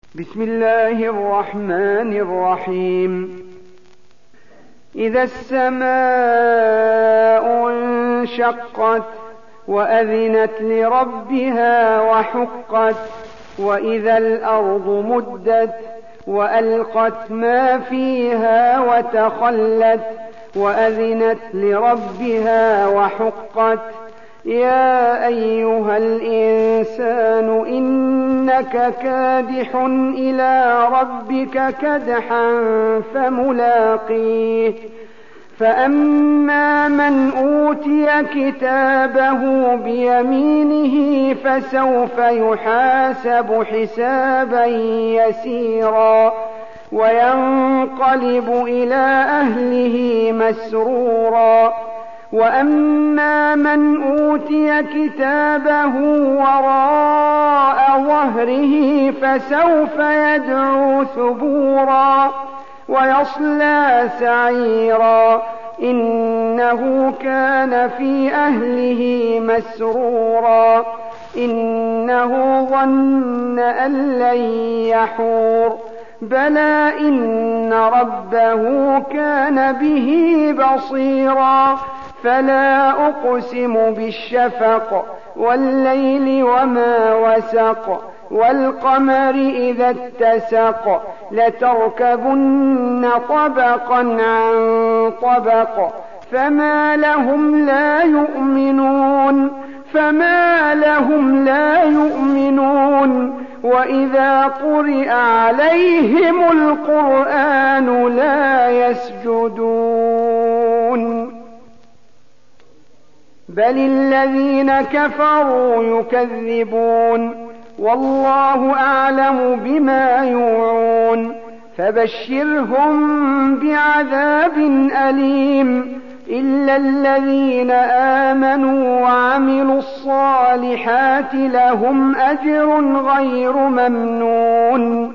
بسم الله الرحمن الرحيم. إذا السماء انشقت وأذنت لربها وحقت وإذا الأرض مدت وألقت ما فيها وتخلت وأذنت لربها وحقت يا أيها الإنسان إنك كادح إلى ربك كدحا فملاقيه فأما من أوتي كتابه بيمينه فسوف يحاسب حسابا يسيرا وينقلب إلى أهله مسرورا وأما من أوتي كتابه وراء ظهره فسوف يدعو ثبورا ويصلى سعيرا إنه كان في أهله مسرورا إنه ظن أن لن يحور بلى إن ربه كان به بصيرا فلا أقسم بالشفق والليل وما وسق والقمر إذا اتسق لتركبن طبقا عن طبق فما لهم لا يؤمنون وإذا قرئ عليهم القرآن لا يسجدون بل الذين كفروا يكذبون والله أعلم بما يوعون فبشرهم بعذاب أليم إلا الذين آمنوا وعملوا الصالحات لهم أجر غير ممنون